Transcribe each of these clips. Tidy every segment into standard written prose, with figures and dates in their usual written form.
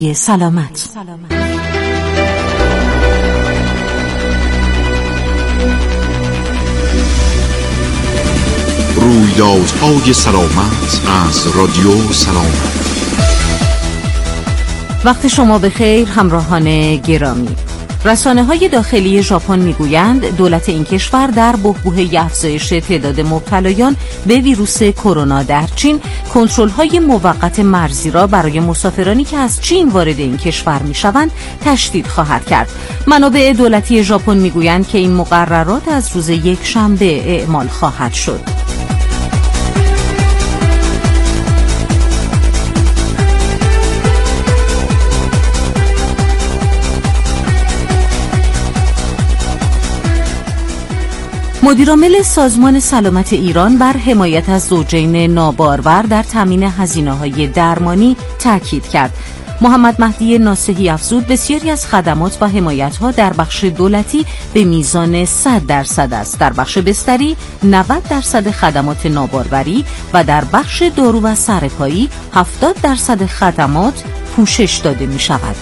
سلامت. رویدادهای سلامت از رادیو سلامت. وقت شما بخیر همراهان گرامی. رسانه‌های داخلی ژاپن میگویند دولت این کشور در بحبوحه افزایش تعداد مبتلایان به ویروس کرونا در چین کنترل‌های موقت مرزی را برای مسافرانی که از چین وارد این کشور می‌شوند تشدید خواهد کرد. منابع دولتی ژاپن میگویند که این مقررات از روز یکشنبه اعمال خواهد شد. مدیرعامل سازمان سلامت ایران بر حمایت از زوجین نابارور در تامین هزینه‌های درمانی تاکید کرد. محمد مهدی ناصحی افزود بسیاری از خدمات و حمایت‌ها در بخش دولتی به میزان 100% است. در بخش بستری 90% خدمات ناباروری و در بخش دارو و سرپایی 70% خدمات پوشش داده می‌شود.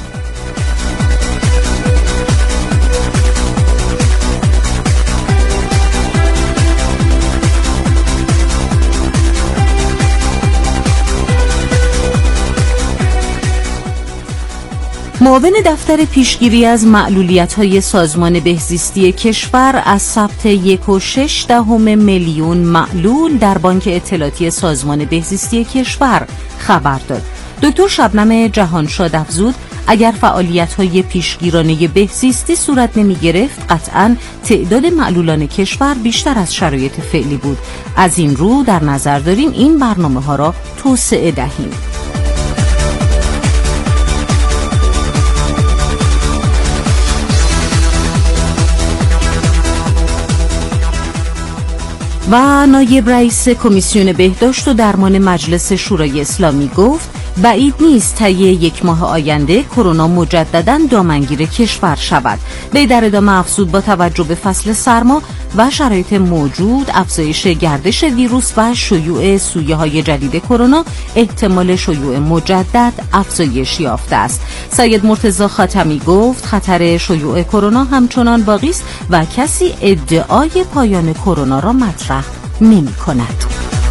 معاون دفتر پیشگیری از معلولیت‌های سازمان بهزیستی کشور از ثبت 1.6 میلیون معلول در بانک اطلاعاتی سازمان بهزیستی کشور خبر داد. دکتر شبنم جهانشاد افزود اگر فعالیت‌های پیشگیرانه بهزیستی صورت نمی‌گرفت قطعاً تعداد معلولان کشور بیشتر از شرایط فعلی بود. از این رو در نظر داریم این برنامه‌ها را توسعه دهیم. و نایب رئیس کمیسیون بهداشت و درمان مجلس شورای اسلامی گفت بعید نیست طی یک ماه آینده کرونا مجدداً دامنگیر کشور شود. وی در ادامه افزود با توجه به فصل سرما و شرایط موجود افزایش گردش ویروس و شیوع سویه‌های جدید کرونا احتمال شیوع مجدد افزایش یافته است. سید مرتضی خاتمی گفت خطر شیوع کرونا همچنان باقی است و کسی ادعای پایان کرونا را مطرح نمی‌کند.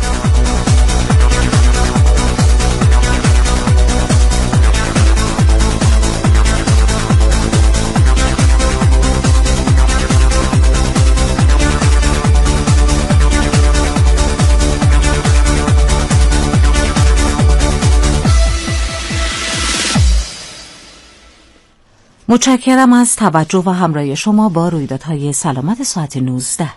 متشکرم از توجه و همراهی شما با رویدادهای سلامت ساعت 19.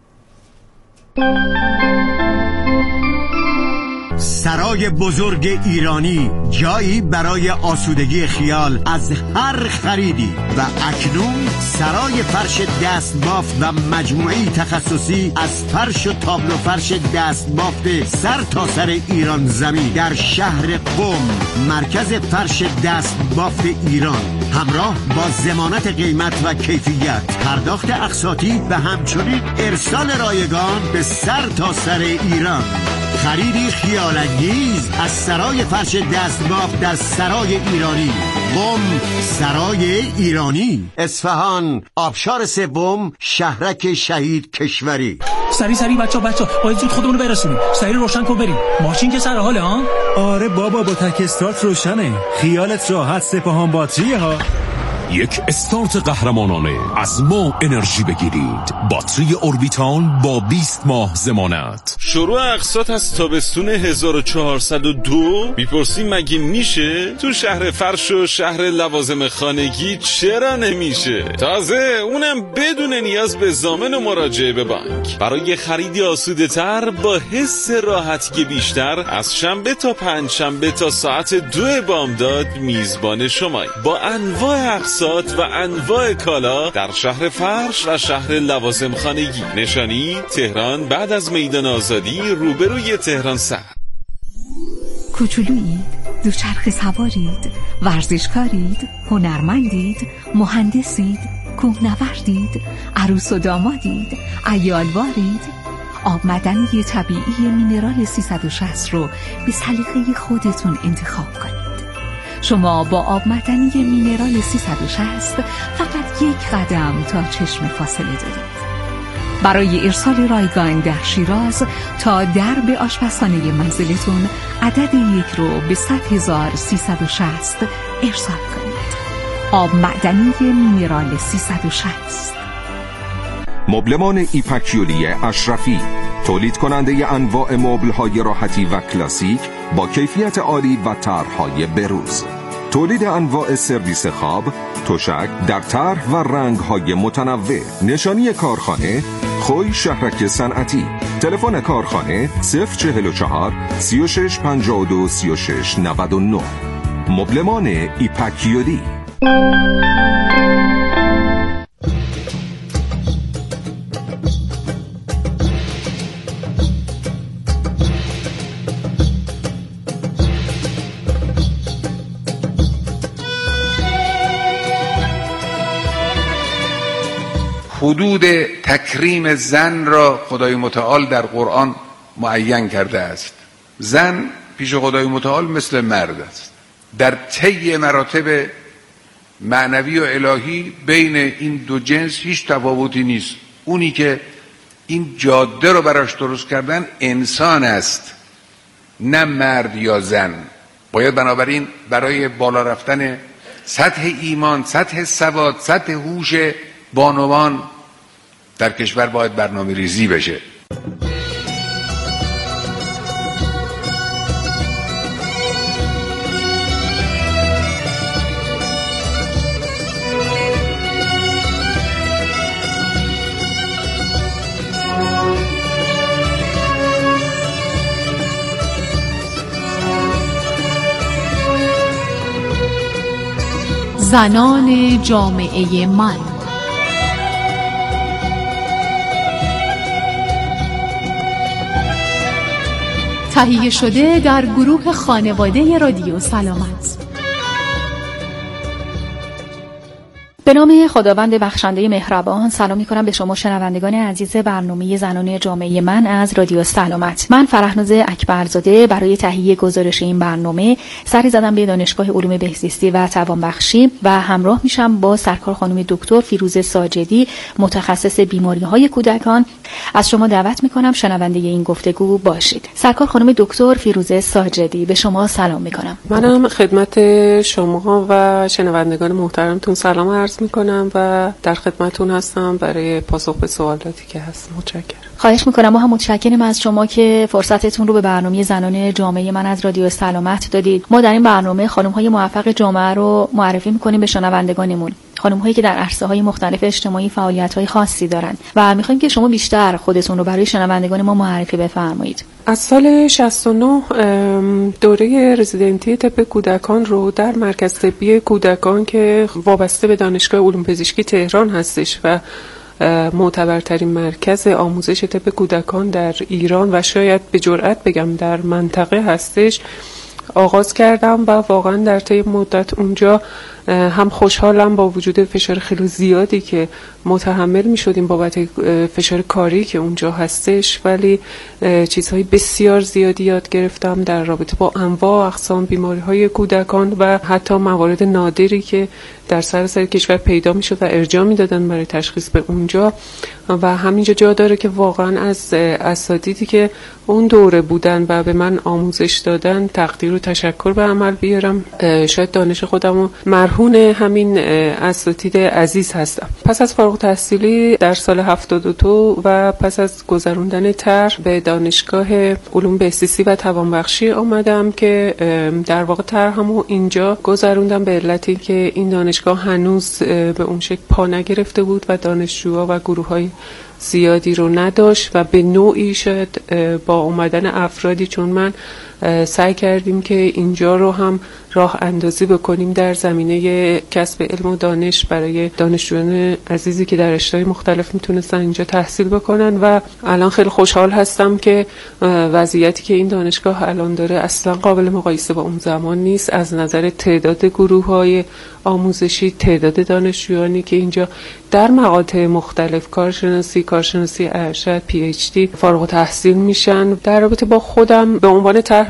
سرای بزرگ ایرانی، جایی برای آسودگی خیال از هر خریدی. و اکنون سرای فرش دستبافت و مجموعی تخصصی از فرش و تابلو فرش دستبافت سر تا سر ایران زمین در شهر قم، مرکز فرش دستبافت ایران، همراه با ضمانت قیمت و کیفیت، پرداخت اقساطی و همچنین ارسال رایگان به سر تا سر ایران. خریدی خیال‌انگیز از سرای فرش دستبافت در سرای ایرانی، قم، سرای ایرانی، اصفهان، آبشار سوم، شهرک شهید کشوری. سری بچا باید زود خودمونو برسونیم. سری روشن کن بریم. ماشین که سر حاله ها؟ آره بابا با تک استارت روشنه. خیالت راحت، سپاهان باتریه ها. یک استارت قهرمانانه از ما انرژی بگیرید. باتری اوربیتال با 20 ماه ضمانت. شروع اقساط از تابستون 1402. میپرسی مگه میشه؟ تو شهر فرش و شهر لوازم خانگی چرا نمیشه؟ تازه اونم بدون نیاز به ضامن و مراجعه به بانک. برای خریدی آسوده تر با حس راحتی بیشتر از شنبه تا پنجشنبه تا ساعت 2 بامداد میزبان شمایی با انواع اقساط و انواع کالا در شهر فرش و شهر لوازم خانگی. نشانی تهران بعد از میدان آزادی روبروی تهران سر. کوچولویید، دوچرخه سوارید، ورزشکارید، هنرمندید، مهندسید، کوهنوردید، عروس و دامادید، عیالوارید. آب معدنی طبیعی مینرال 360 رو به سلیقه خودتون انتخاب کنید. شما با آب معدنی مینرال 360 فقط یک قدم تا چشم فاصله دارید. برای ارسال رایگان در شیراز تا درب آشپزخانه منزلتون عدد 1 رو به 100,360 ارسال کنید. آب معدنی مینرال 360. مبلمان ایپاکیولی اشرفی، تولید کننده انواع مبل‌های راحتی و کلاسیک با کیفیت عالی و طرح‌های بروز. تولید انواع سرویس خواب، تشک در طرح و رنگ‌های متنوع. نشانی کارخانه خوی شهرک صنعتی. تلفن کارخانه 044 36 52 36 99. مبلمان ایپاکیولی. حدود تکریم زن را خدای متعال در قرآن معین کرده است. زن پیش خدای متعال مثل مرد است. در طی مراتب معنوی و الهی بین این دو جنس هیچ تفاوتی نیست. اونی که این جاده رو براش درست کردن انسان است، نه مرد یا زن. باید بنابراین برای بالا رفتن سطح ایمان، سطح سواد، سطح هوش بانوان در کشور باید برنامه ریزی بشه. زنان جامعه من. تهیه شده در گروه خانواده رادیو سلامت. به نام خداوند بخشنده مهربان سلام می‌کنم به شما شنوندگان عزیز برنامه زنان جامعه من از رادیو سلامت. من فرهناز اکبرزاده برای تهیه گزارش این برنامه سری زدم به دانشگاه علوم بهزیستی و توانبخشی و همراه میشم با سرکار خانم دکتر فیروزه ساجدی، متخصص بیماری‌های کودکان. از شما دعوت می‌کنم شنونده این گفتگو باشید. سرکار خانم دکتر فیروزه ساجدی، به شما سلام می‌کنم. منم خدمت شما و شنوندگان محترمتون سلام عرض میکنم و در خدمتون هستم برای پاسخ به سوالاتی که هست. متشکرم. خواهش میکنم. ما هم متشکریم از شما که فرصتتون رو به برنامه زنان جامعه من از رادیو سلامت دادید. ما در این برنامه خانم‌های موفق جامعه رو معرفی میکنیم به شنوندگانمون، خانم‌هایی که در عرصه‌های مختلف اجتماعی فعالیت‌های خاصی دارن و می‌خوایم که شما بیشتر خودتون رو برای شنوندگان ما معرفی بفرمایید. از سال 69 دوره رزیدنتی طب کودکان رو در مرکز طبی کودکان که وابسته به دانشگاه علوم پزشکی تهران هستش و معتبرترین مرکز آموزش طب کودکان در ایران و شاید به جرئت بگم در منطقه هستش آغاز کردم و واقعا در طی مدت اونجا هم خوشحالم با وجود فشار خیلی زیادی که متحمل می شدیم بابت فشار کاری که اونجا هستش، ولی چیزهای بسیار زیادی یاد گرفتم در رابطه با انواع و اقسام بیماری های کودکان و حتی موارد نادری که در سراسر کشور پیدا می شد و ارجاع می دادن برای تشخیص به اونجا. و همینجا جا داره که واقعا از اساتیدی که اون دوره بودن و به من آموزش دادن تقدیر و تشکر به عمل بیارم. شاید دانش خودمو مرهون همین اساتید عزیز هستم. پس از فارغ التحصیلی در سال 72 و پس از گذروندن طرح به دانشگاه علوم بهزیستی و توانبخشی آمدم که در واقع طرحمو اینجا گذروندم به علتی که این دانشگاه هنوز به اون شکل پا نگرفته بود و دانشجوها و گروه‌های زیادی رو نداشت و به نوعی شاید با اومدن افرادی چون من سعی کردیم که اینجا رو هم راه اندازی بکنیم در زمینه کسب علم و دانش برای دانشجویان عزیزی که در رشته‌های مختلف میتونستن اینجا تحصیل بکنن و الان خیلی خوشحال هستم که وضعیتی که این دانشگاه الان داره اصلا قابل مقایسه با اون زمان نیست از نظر تعداد گروه‌های آموزشی، تعداد دانشجویانی که اینجا در مقاطع مختلف کارشناسی ارشد، پی اچ دی فارغ التحصیل میشن. در رابطه با خودم به عنوان طرح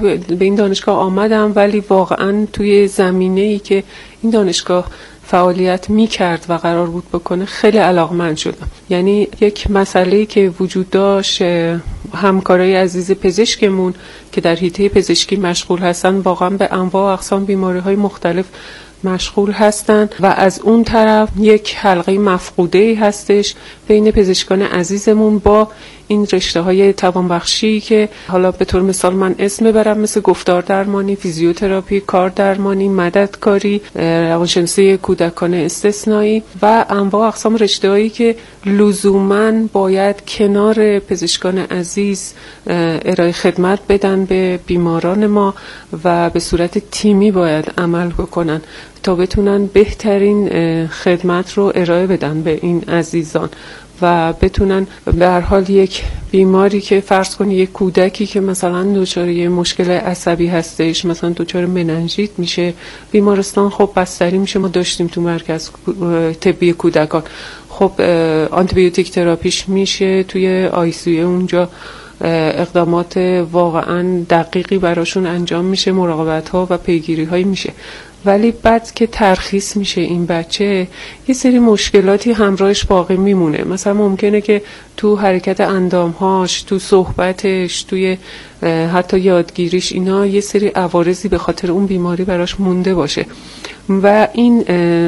به این دانشگاه آمدم، ولی واقعا توی زمینه‌ای که این دانشگاه فعالیت می‌کرد و قرار بود بکنه خیلی علاقمند شدم. یعنی یک مسئله‌ای که وجود داشت، همکارای عزیز پزشکمون که در حیطه پزشکی مشغول هستن واقعا به انواع و اقسام بیماری‌های مختلف مشغول هستن و از اون طرف یک حلقه مفقوده‌ای هستش بین پزشکان عزیزمون با این رشته‌های توانبخشی که حالا به طور مثال من اسم ببرم، مثل گفتار درمانی، فیزیوتراپی، کار درمانی، مددکاری، روانشناسی کودکان استثنایی و انواع و اقسام رشته‌هایی که لزوماً باید کنار پزشکان عزیز ارائه خدمت بدن به بیماران ما و به صورت تیمی باید عمل بکنن تا بتونن بهترین خدمت رو ارائه بدن به این عزیزان و بتونن به هر حال یک بیماری که فرض کنی یک کودکی که مثلا دچار یه مشکل عصبی هستش، مثلا دچار مننژیت میشه، بیمارستان خب بستری میشه. ما داشتیم تو مرکز طبی کودکان خب آنتیبیوتیک تراپیش میشه، توی ICU اونجا اقدامات واقعا دقیقی براشون انجام میشه، مراقبت ها و پیگیری هایی میشه. ولی بعد که ترخیص میشه این بچه یه سری مشکلاتی همراهش باقی میمونه. مثلا ممکنه که تو حرکت اندامهاش، تو صحبتش، توی حتی یادگیریش اینا یه سری عوارضی به خاطر اون بیماری براش مونده باشه و این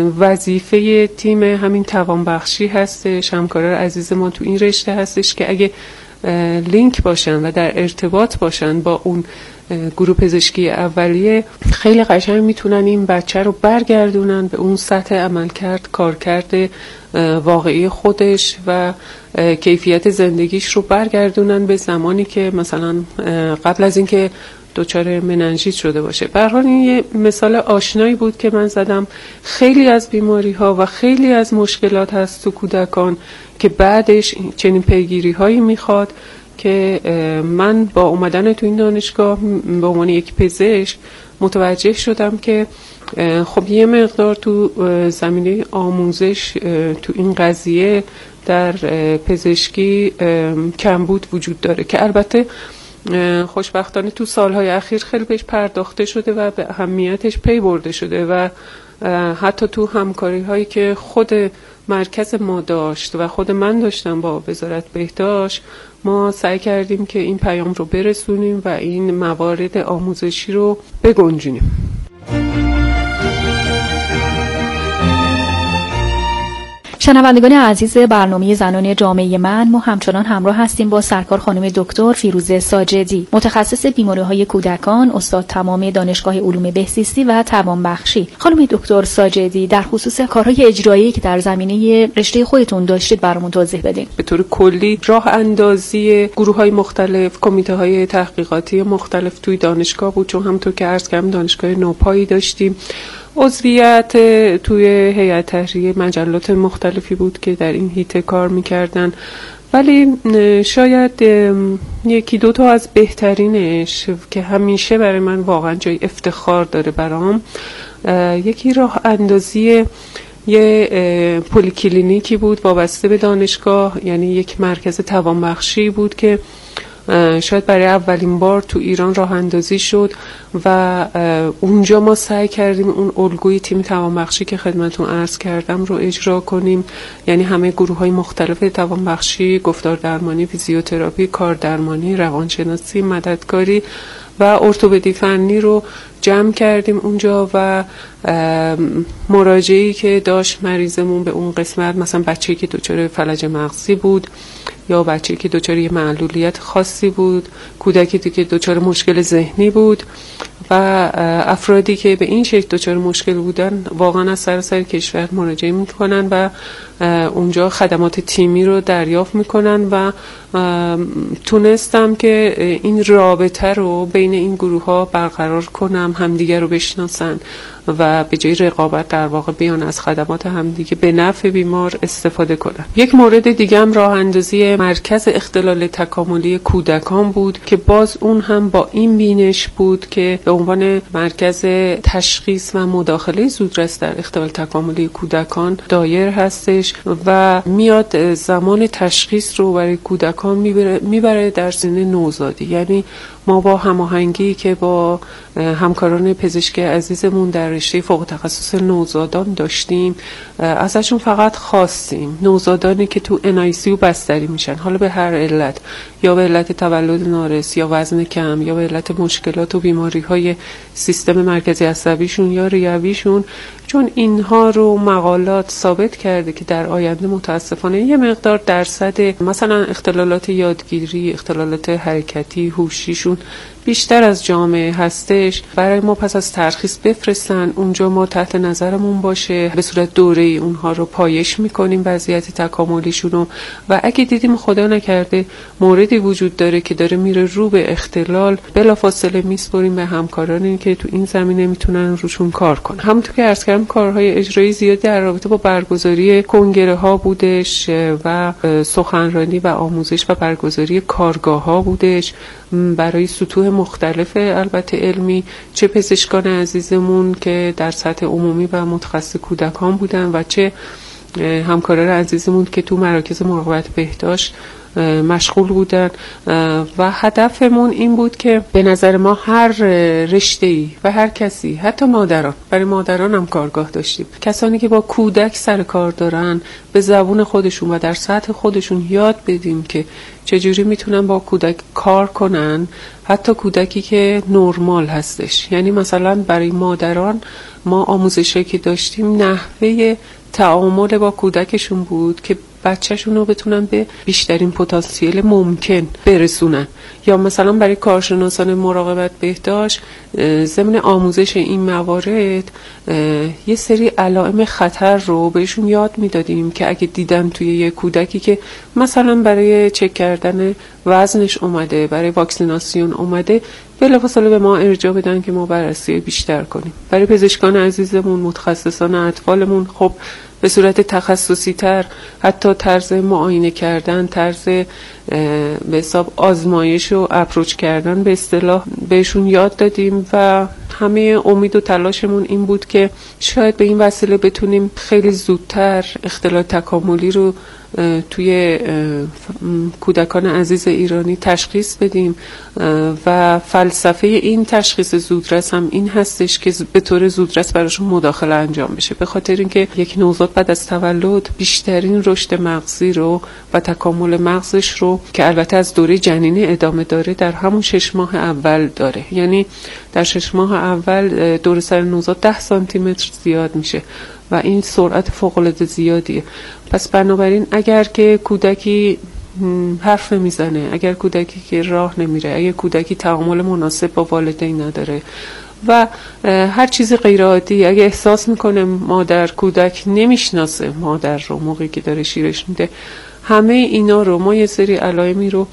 وظیفه تیم همین توانبخشی هستش. همکارای عزیز ما تو این رشته هستش که اگه لینک باشن و در ارتباط باشن با اون گروه پزشکی اولیه خیلی قشنگ میتونن این بچه رو برگردونن به اون سطح عملکرد، کارکرد واقعی خودش و کیفیت زندگیش رو برگردونن به زمانی که مثلا قبل از اینکه دچار مننژیت شده باشه. به هر حال این یه مثال آشنایی بود که من زدم. خیلی از بیماری ها و خیلی از مشکلات هست تو کودکان که بعدش چنین پیگیری هایی میخواد که من با اومدن تو این دانشگاه به عنوان یک پزشک متوجه شدم که خب یه مقدار تو زمینه آموزش تو این قضیه در پزشکی کمبود وجود داره که البته خوشبختانه تو سالهای اخیر خیلی بهش پرداخته شده و به اهمیتش پی برده شده و حتی تو همکاری هایی که خود مرکز ما داشت و خود من داشتم با وزارت بهداشت، ما سعی کردیم که این پیام رو برسونیم و این موارد آموزشی رو بگنجونیم. شنوندگان عزیز برنامه زنان جامعه من، ما همچنان همراه هستیم با سرکار خانم دکتر فیروزه ساجدی، متخصص بیماری‌های کودکان، استاد تمام دانشگاه علوم بهزیستی و توانبخشی. خانم دکتر ساجدی، در خصوص کارهای اجرایی که در زمینه رشته خودتون داشتید برامون توضیح بدین. به طور کلی راه اندازی گروه‌های مختلف، کمیته‌های تحقیقاتی مختلف توی دانشگاه بود، چون همونطور که عرض کردم دانشگاه نوپایی داشتیم. عضویت توی هیئت تحریریه مجلات مختلفی بود که در این حیطه کار میکردن، ولی شاید یکی دو تا از بهترینش که همیشه برای من واقعا جای افتخار داره برام، یکی راه اندازی یه پلیکلینیکی بود وابسته به دانشگاه، یعنی یک مرکز توانبخشی بود که شاید برای اولین بار تو ایران راه اندازی شد و اونجا ما سعی کردیم اون الگوی تیم توانبخشی که خدمتتون عرض کردم رو اجرا کنیم. یعنی همه گروه‌های مختلف توانبخشی، گفتار درمانی، فیزیوتراپی، کار درمانی، روانشناسی، مددکاری و ارتوپدی فنی رو جمع کردیم اونجا و مراجعی که داشت مریضمون به اون قسمت، مثلا بچه‌ای که دچار فلج مغزی بود یا بچه‌ای که دچار یه معلولیت خاصی بود، کودکی که دچار مشکل ذهنی بود و افرادی که به این شکل دچار مشکل بودن واقعا از سراسر کشور مراجعه میکنن و اونجا خدمات تیمی رو دریافت میکنن و تونستم که این رابطه رو بین این گروه ها برقرار کنم، همدیگه رو بشناسن و به جای رقابت در واقع بیان از خدمات همدیگه به نفع بیمار استفاده کنن. یک مورد دیگه هم راه اندازی مرکز اختلال تکاملی کودکان بود که باز اون هم با این بینش بود که به عنوان مرکز تشخیص و مداخله زودرس در اختلال تکاملی کودکان دایر هستش و میاد زمان تشخیص رو برای کودکان میبره در سن نوزادی. یعنی ما با هماهنگی که با همکاران پزشکی عزیزمون در رشته فوق تخصص نوزادان داشتیم، ازشون فقط خواستیم نوزادانی که تو NICU بستری میشن، حالا به هر علت، یا به علت تولد نارس یا وزن کم یا به علت مشکلات و بیماری‌های سیستم مرکزی عصبیشون یا ریویشون، چون اینها رو مقالات ثابت کرده که در آینده متاسفانه یه مقدار درصد مثلا اختلالات یادگیری، اختلالات حرکتی، هوشیشون بیشتر از جامعه هستش، برای ما پس از ترخیص بفرستن اونجا، ما تحت نظرمون باشه، به صورت دوره‌ای اونها رو پایش میکنیم وضعیت تکاملیشون رو، و اگه دیدیم خدا نکرده موردی وجود داره که داره میره رو به اختلال، بلافاصله میسپریم به همکارانی که تو این زمینه میتونن روشون کار کنن. همونطور که عرض کردم کارهای اجرایی زیادی در رابطه با برگزاری کنگره ها بودش و سخنرانی و آموزش و برگزاری کارگاه ها بودش برای سطوح مختلف البته علمی، چه پزشکان عزیزمون که در سطح عمومی و متخصص کودکان بودن و چه همکاران عزیزمون که تو مراکز مراقبت بهداشت مشغول بودن. و هدفمون این بود که به نظر ما هر رشته‌ای و هر کسی، حتی مادران، برای مادران هم کارگاه داشتیم، کسانی که با کودک سر کار دارن به زبون خودشون و در سطح خودشون یاد بدیم که چجوری میتونن با کودک کار کنن، حتی کودکی که نرمال هستش. یعنی مثلا برای مادران ما آموزشی که داشتیم نحوه تعامل با کودکشون بود که بچه‌شون رو بتونن به بیشترین پتانسیل ممکن برسونن. یا مثلا برای کارشناسان مراقبت بهداشت ضمن آموزش این موارد یه سری علائم خطر رو بهشون یاد میدادیم که اگه دیدن توی یه کودکی که مثلا برای چک کردن وزنش اومده، برای واکسیناسیون اومده، بلافاصله به ما ارجاع بدن که ما بررسی بیشتر کنیم. برای پزشکان عزیزمون، متخصصان اطفالمون، خب به صورت تخصصی تر حتی طرز معاینه کردن، طرز به حساب آزمایش و اپروچ کردن به اصطلاح بهشون یاد دادیم و همه امید و تلاشمون این بود که شاید به این وسیله بتونیم خیلی زودتر اختلال تکاملی رو توی کودکان عزیز ایرانی تشخیص بدیم. و فلسفه این تشخیص زودرس هم این هستش که به طور زودرس براشون مداخله انجام بشه، به خاطر اینکه یک نوزاد بعد از تولد بیشترین رشد مغزی رو و تکامل مغزش رو که البته از دوره جنینی ادامه داره در همون 6 ماه اول داره. یعنی در 6 ماه اول دور سر نوزاد 10 سانتی متر زیاد میشه و این سرعت فوق‌العاده زیادیه. پس بنابراین اگر که کودکی حرف نمیزنه، اگر کودکی که راه نمیره، اگر کودکی تعامل مناسب با والدین نداره و هر چیز غیر عادی، اگه احساس میکنه مادر کودک نمیشناسه مادر رو موقعی که داره شیرش میده، همه اینا رو ما یه سری علائمی رو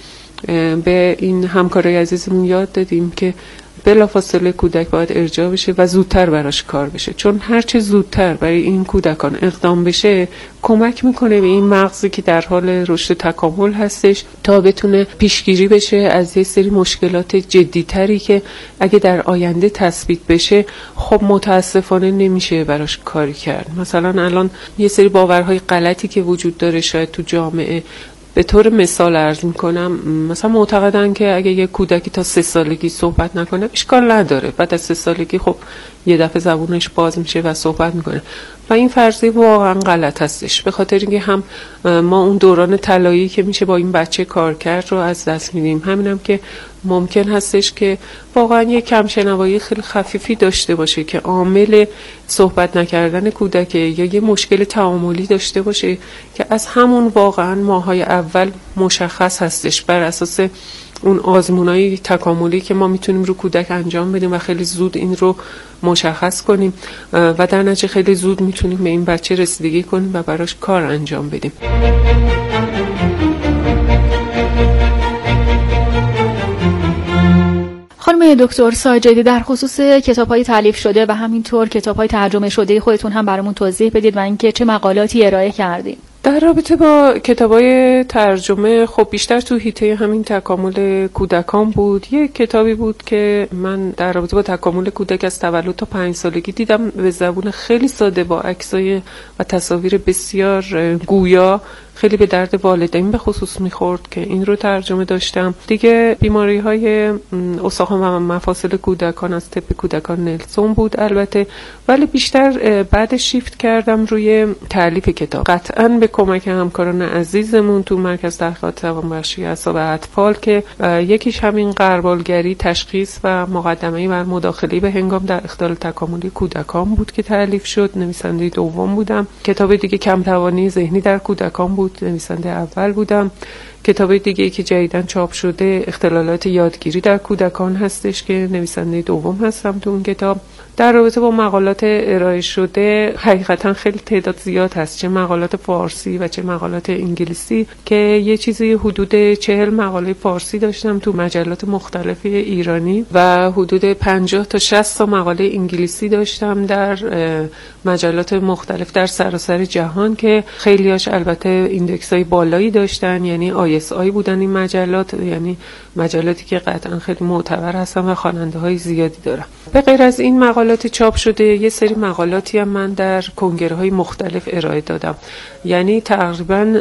به این همکارای عزیزمون یاد دادیم که بلافاصله کودک باید ارجاع بشه و زودتر براش کار بشه، چون هرچه زودتر برای این کودکان اقدام بشه کمک میکنه به این مغزی که در حال رشد تکامل هستش تا بتونه پیشگیری بشه از یه سری مشکلات جدیتری که اگه در آینده تثبیت بشه خب متاسفانه نمیشه براش کاری کرد. مثلا الان یه سری باورهای غلطی که وجود داره شاید تو جامعه، به طور مثال عرض میکنم، مثلا معتقدن که اگه یه کودکی تا 3 سالگی صحبت نکنه اشکال نداره، بعد از 3 سالگی خب یه دفعه زبونش باز میشه و صحبت میکنه و این فرضیه واقعا غلط هستش، به خاطر اینکه هم ما اون دوران طلایی که میشه با این بچه کار کرد رو از دست میدیم، همینم که ممکن هستش که واقعا یه کم شنوایی خیلی خفیفی داشته باشه که عامل صحبت نکردن کودک یا یه مشکل تعاملی داشته باشه که از همون واقعا ماهای اول مشخص هستش بر اساس اون آزمونای تکاملی که ما میتونیم رو کودک انجام بدیم و خیلی زود این رو مشخص کنیم و در نتیجه خیلی زود میتونیم به این بچه رسیدگی کنیم و براش کار انجام بدیم. خانم دکتر ساجدی، در خصوص کتاب‌های تالیف شده و همینطور کتاب‌های ترجمه شده خودتون هم برامون توضیح بدید و اینکه چه مقالاتی ارائه کردید. در رابطه با کتابای ترجمه خب بیشتر تو حیطه همین تکامل کودکان بود. یک کتابی بود که من در رابطه با تکامل کودک از تولد تا 5 سالگی دیدم، به زبون خیلی ساده با عکسای و تصاویر بسیار گویا، خیلی به درد والدین به خصوص میخورد که این رو ترجمه داشتم. دیگه بیماری های استخوان و مفاصل کودکان از طب کودکان نلسون بود البته، ولی بیشتر بعد شیفت کردم روی تالیف کتاب، قطعاً به کمک همکاران عزیزمون تو مرکز تحقیقات توانبخشی اعصاب اطفال که یکیش همین غربالگری، تشخیص و مقدمه‌ای بر مداخله به هنگام در اختلال تکاملی کودکان بود که تالیف شد. نویسنده دوم بودم. کتاب دیگه کم توانی ذهنی در کودکان بود، نویسنده اول بودم. کتاب دیگه که جدیداً چاپ شده اختلالات یادگیری در کودکان هستش که نویسنده دوم هستم تو اون کتاب. در رابطه با مقالات ارائه شده حقیقتاً خیلی تعداد زیاد هست، چه مقالات فارسی و چه مقالات انگلیسی، که یه چیزی حدود 40 مقاله فارسی داشتم تو مجلات مختلف ایرانی و حدود 50 تا 60 تا مقاله انگلیسی داشتم در مجلات مختلف در سراسر جهان که خیلیاش البته ایندکس‌های بالایی داشتن، یعنی ISI بودن این مجلات، یعنی مجلاتی که قطعا خیلی معتبر هستن و خواننده‌های زیادی دارن. به غیر از این مقالات چاپ شده یه سری مقالاتی هم من در کنگره‌های مختلف ارائه دادم، یعنی تقریبا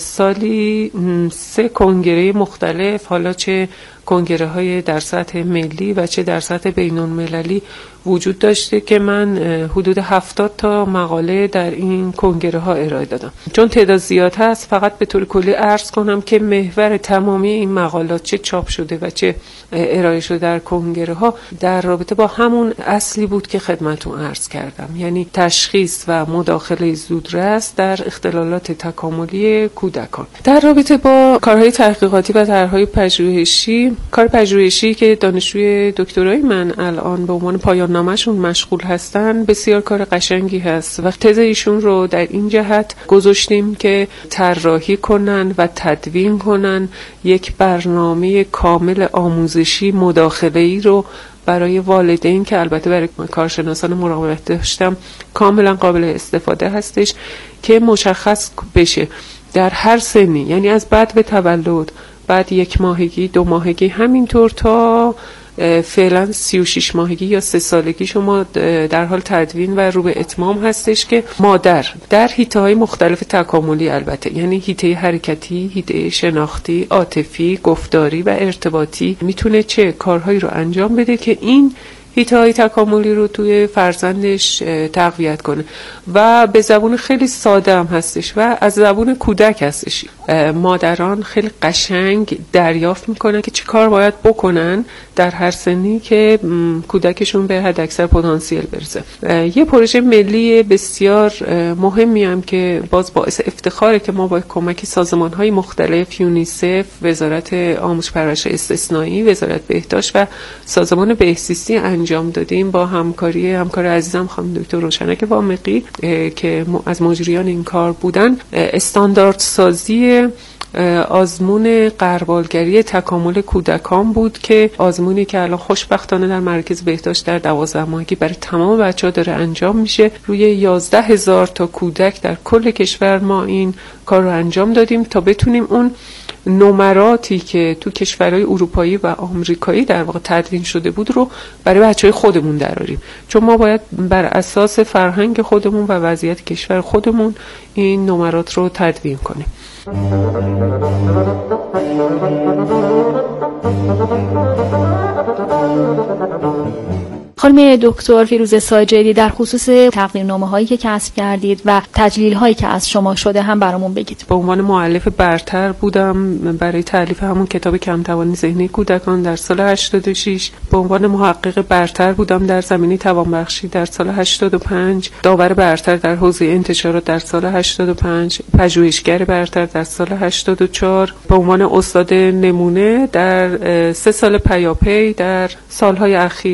سالی 3 کنگره مختلف، حالا چه کنگره های در سطح ملی و چه در سطح بین‌المللی وجود داشته که من حدود 70 تا مقاله در این کنگره ها ارائه دادم. چون تعداد زیاد هست فقط به طور کلی عرض کنم که محور تمامی این مقالات چه چاپ شده و چه ارائه شده در کنگره ها در رابطه با همون اصلی بود که خدمتتون عرض کردم، یعنی تشخیص و مداخله زودرس در اختلالات تکاملی کودکان. در رابطه با کارهای تحقیقاتی و طرحهای پژوهشی، کار پژوهشی که دانشجوی دکترای من الان به عنوان پایان نامه‌شون مشغول هستن بسیار کار قشنگی هست و تز ایشون رو در این جهت گذاشتیم که طراحی کنن و تدوین کنن یک برنامه کامل آموزشی مداخله‌ای رو برای والدین که البته برای کارشناسان مراقبت داشتم کاملا قابل استفاده هستش که مشخص بشه در هر سنی، یعنی از بعد به تولد، بعد 1 ماهگی، 2 ماهگی، همینطور تا فعلا 36 ماهگی یا 3 سالگی شما در حال تدوین و رو به اتمام هستش که مادر در حیطه‌های مختلف تکاملی، البته یعنی حیطه حرکتی، حیطه شناختی، عاطفی، گفتاری و ارتباطی، میتونه چه کارهایی رو انجام بده که این حیطه‌های تکاملی رو توی فرزندش تقویت کنه و به زبون خیلی ساده هم هستش و از زبون کودک هستش. مادران خیلی قشنگ دریافت میکنن که چه کار باید بکنن در هر سنی که کودکشون به حد اکثر پتانسیل برسه. یه پروژه ملی بسیار مهمی هم که باز باعث افتخاره که ما با کمک سازمان‌های مختلف، یونیسف، وزارت آموزش پرورش استثنایی، وزارت بهداشت و سازمان بهزیستی انجام دادیم با همکاری همکار عزیزم خانم دکتر روشنک وامقی که از مجریان این کار بودن، استاندارد سازی آزمون غربالگری تکامل کودکان بود که آزمونی که الان خوشبختانه در مرکز بهداشت در 12 ماهگی برای تمام بچه‌ها داره انجام میشه. روی 11,000 تا کودک در کل کشور ما این کار رو انجام دادیم تا بتونیم اون نمراتی که تو کشورهای اروپایی و آمریکایی در واقع تدوین شده بود رو برای بچه‌های خودمون دراریم، چون ما باید بر اساس فرهنگ خودمون و وضعیت کشور خودمون این نمرات رو تدوین کنیم. خانم دکتر فیروزه ساجدی، در خصوص تقدیرنامه‌هایی که کسب کردید و تجلیل‌هایی که از شما شده هم برامون بگید. به عنوان مؤلف برتر بودم برای تألیف همون کتاب کم توانی ذهنی کودکان در سال 88. به عنوان محقق برتر بودم در زمینه توانبخشی در سال 85. داور برتر در حوزه انتشارات در سال 85. پژوهشگر برتر در سال 84. به عنوان استاد نمونه در 3 سال پیاپی در سالهای اخیر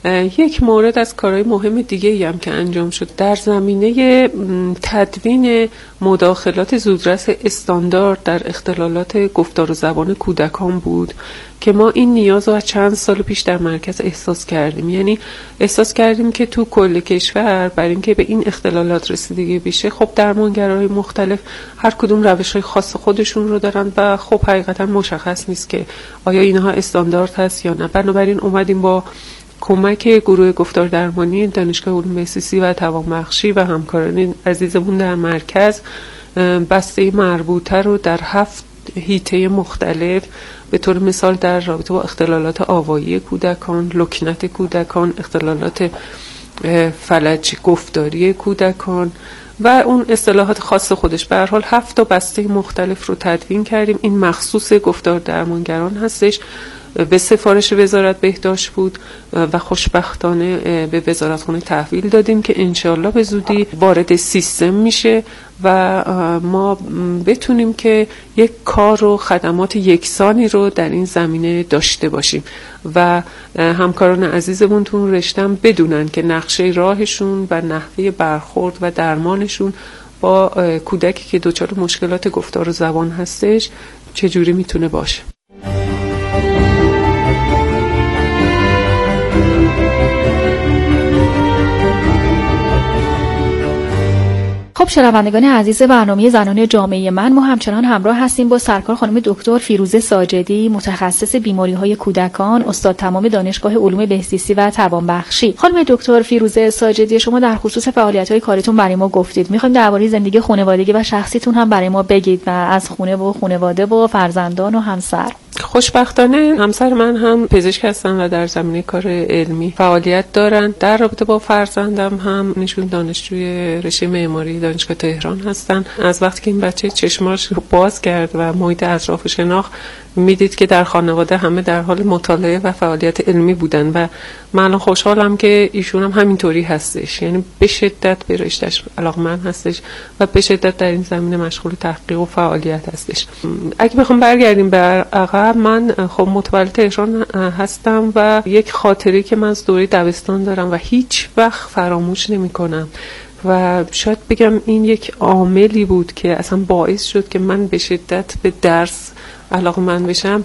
یک مورد از کارهای مهم دیگه‌ای هم که انجام شد در زمینه تدوین مداخلات زودرس استاندارد در اختلالات گفتار و زبان کودکان بود که ما این نیاز رو از چند سال پیش در مرکز احساس کردیم. یعنی احساس کردیم که تو کل کشور برای اینکه به این اختلالات رسیدگی بشه، خب درمانگرای مختلف هر کدوم روش‌های خاص خودشون رو دارن و خب حقیقتا مشخص نیست که آیا اینها استاندارد هست یا نه. بنابراین اومدیم با کمک گروه گفتار درمانی دانشگاه علوم مهسیسی و توانبخشی و همکاران عزیزمون در مرکز بسته مربوطه رو در 7 حیطه مختلف، به طور مثال در رابطه با اختلالات آوایی کودکان، لکنت کودکان، اختلالات فلج گفتاری کودکان و اون اصطلاحات خاص خودش، به هر حال 7 تا بسته مختلف رو تدوین کردیم. این مخصوص گفتار درمانگران هستش، به سفارش وزارت بهداشت بود و خوشبختانه به وزارتخانه تحویل دادیم که انشالله به زودی وارد سیستم میشه و ما بتونیم که یک کار و خدمات یکسانی رو در این زمینه داشته باشیم و همکاران عزیزمون تو اون رشته بدونن که نقشه راهشون و نحوه برخورد و درمانشون با کودکی که دچار مشکلات گفتار و زبان هستش چجوری میتونه باشه. خب شنوندگان عزیز برنامه زنان جامعه من، ما همچنان همراه هستیم با سرکار خانم دکتر فیروزه ساجدی، متخصص بیماری‌های کودکان، استاد تمام دانشگاه علوم بهزیستی و توانبخشی. خانم دکتر فیروزه ساجدی، شما در خصوص فعالیت‌های کارتون برای ما گفتید. می‌خوایم درباره زندگی خانوادگی و شخصیتون هم برای ما بگید و از خونه و خانواده و فرزندان و همسر. خوشبختانه همسر من هم پزشک هستن و در زمینه کار علمی فعالیت دارن. در رابطه با فرزندم هم نشون دانشجوی رشته معماری دانشگاه تهران هستن. از وقتی که این بچه چشماش باز کرد و محیط اطراف شناخت، میدید که در خانواده همه در حال مطالعه و فعالیت علمی بودن و من خوشحالم که ایشون هم همینطوری هستش، یعنی به شدت به رشتهش علاقه‌مند هستش و به شدت در این زمینه مشغول تحقیق و فعالیت هستش. اگه بخوام برگردیم به عقب، من خب متولد تهران هستم و یک خاطری که من از دوره دبستان دارم و هیچ وقت فراموش نمی‌کنم و شاید بگم این یک عاملی بود که اصلا باعث شد که من به شدت به درس علاقه‌مند بشم.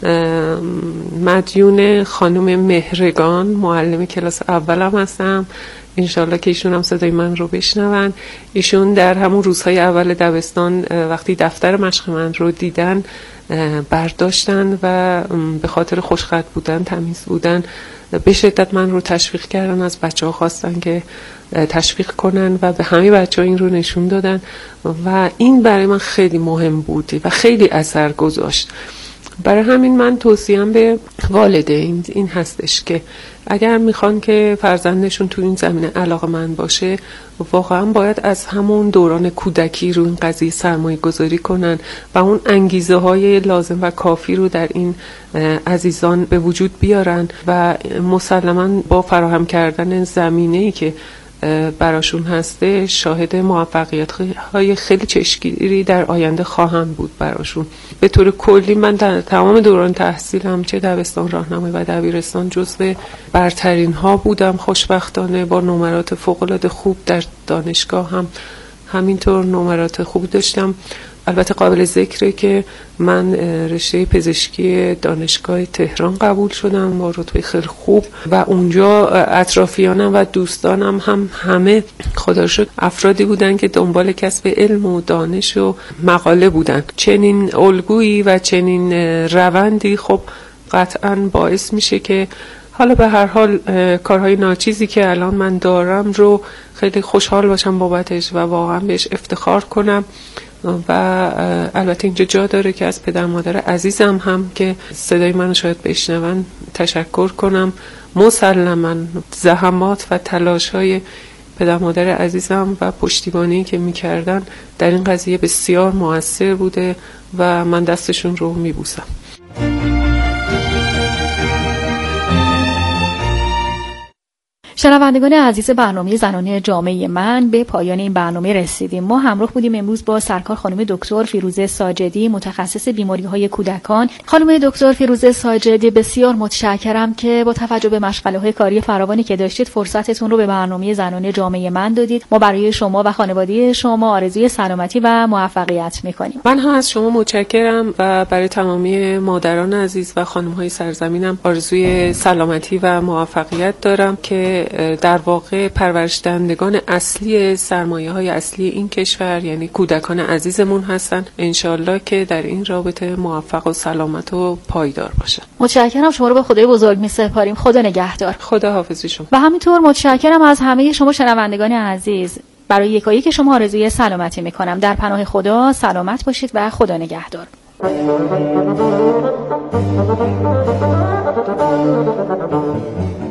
مدیون خانم مهرگان، معلم کلاس اولم هستم، انشالله که ایشون هم صدای من رو بشنون. ایشون در همون روزهای اول دبستان وقتی دفتر مشق من رو دیدن برداشتن و به خاطر خوشخط بودن، تمیز بودن، به شدت من رو تشویق کردن. از بچه‌ها خواستن که تشویق کنن و به همه بچه‌ها این رو نشون دادن و این برای من خیلی مهم بود و خیلی اثر گذاشت. برای همین من توصیه‌ام به والدین این هستش که اگر میخوان که فرزندشون تو این زمینه علاقه‌مند باشه، واقعا باید از همون دوران کودکی رو این قضیه سرمایه گذاری کنن و اون انگیزه های لازم و کافی رو در این عزیزان به وجود بیارن و مسلماً با فراهم کردن زمینه‌ای که براشون هسته شاهد موفقیت های خیلی چشمگیری در آینده خواهند بود براشون. به طور کلی من در تمام دوران تحصیلم، چه دبستان، راهنمایی و دبیرستان، جزو برترین ها بودم. خوشبختانه با نمرات فوق‌العاده خوب در دانشگاه هم همینطور نمرات خوب داشتم. البته قابل ذکره که من رشته پزشکی دانشگاه تهران قبول شدم با رتبه خیلی خوب و اونجا اطرافیانم و دوستانم هم همه خدا رو شکر افرادی بودن که دنبال کسب علم و دانش و مقاله بودن. چنین الگویی و چنین روندی خب قطعاً باعث میشه که حالا به هر حال کارهای ناچیزی که الان من دارم رو خیلی خوشحال باشم بابتش و واقعا بهش افتخار کنم. و البته اینجا جا داره که از پدر مادر عزیزم هم که صدای منو شاید بشنون تشکر کنم. مسلماً زحمات و تلاش‌های پدر مادر عزیزم و پشتیبانی که می‌کردن در این قضیه بسیار مؤثر بوده و من دستشون رو می‌بوسم. شنوندگان عزیز برنامه زنانه جامعه من، به پایان این برنامه رسیدیم. ما همراه بودیم امروز با سرکار خانم دکتر فیروزه ساجدی، متخصص بیماری‌های کودکان. خانم دکتر فیروزه ساجدی، بسیار متشکرم که با توجه به مشغله‌های کاری فراوانی که داشتید فرصتتون رو به برنامه زنانه جامعه من دادید. ما برای شما و خانواده شما آرزوی سلامتی و موفقیت می‌کنیم. من هم از شما متشکرم و برای تمامی مادران عزیز و خانم‌های سرزمینم آرزوی سلامتی و موفقیت دارم که در واقع پرورش دهندگان اصلی سرمایه‌های اصلی این کشور یعنی کودکان عزیزمون هستن. انشالله که در این رابطه موفق و سلامت و پایدار باشن. متشکرم، شما رو به خدای بزرگ می‌سپاریم. خدا نگهدار. خدا حافظ شما. و همینطور متشکرم از همه شما شنوندگان عزیز. برای یکایک شما آرزوی سلامتی می‌کنم. در پناه خدا سلامت باشید و خدا نگهدار.